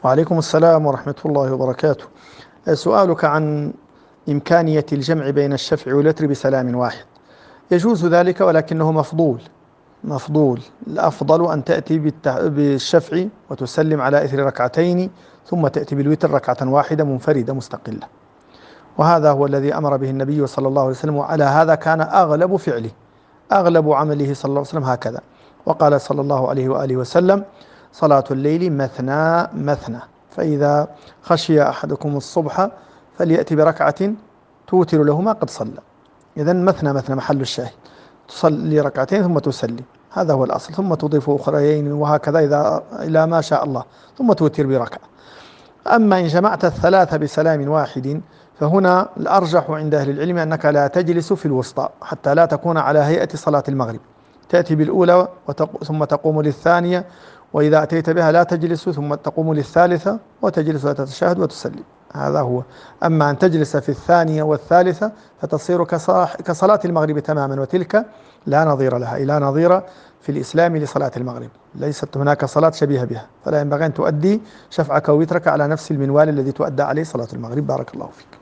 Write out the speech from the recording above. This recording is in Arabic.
وعليكم السلام ورحمة الله وبركاته. سؤالك عن إمكانية الجمع بين الشفع والوتر بسلام واحد. يجوز ذلك ولكنه مفضول. الأفضل أن تأتي بالشفع وتسلم على إثر ركعتين، ثم تأتي بالوتر ركعة واحدة منفردة مستقلة، وهذا هو الذي أمر به النبي صلى الله عليه وسلم، وعلى هذا كان أغلب فعله، أغلب عمله صلى الله عليه وسلم هكذا. وقال صلى الله عليه وآله وسلم: صلاة الليل مثنى مثنى، فإذا خشي أحدكم الصبح فليأتي بركعة توتر له ما قد صلى. إذن مثنى مثنى محل الشاهد، تصلي ركعتين ثم تسلي، هذا هو الأصل، ثم تضيف أخريين وهكذا إلى ما شاء الله، ثم توتر بركعة. أما إن جمعت الثلاثة بسلام واحد فهنا الأرجح عند أهل العلم أنك لا تجلس في الوسطى حتى لا تكون على هيئة صلاة المغرب، تأتي بالأولى ثم تقوم للثانية، وإذا أتيت بها لا تجلس ثم تقوم للثالثة وتجلس وتتشهد وتسلم، هذا هو. أما أن تجلس في الثانية والثالثة فتصير كصلاة المغرب تماما، وتلك لا نظير لها، لا نظير في الإسلام لصلاة المغرب، ليست هناك صلاة شبيهة بها، فلا ينبغي أن تؤدي شفعك ووترك على نفس المنوال الذي تؤدى عليه صلاة المغرب. بارك الله فيك.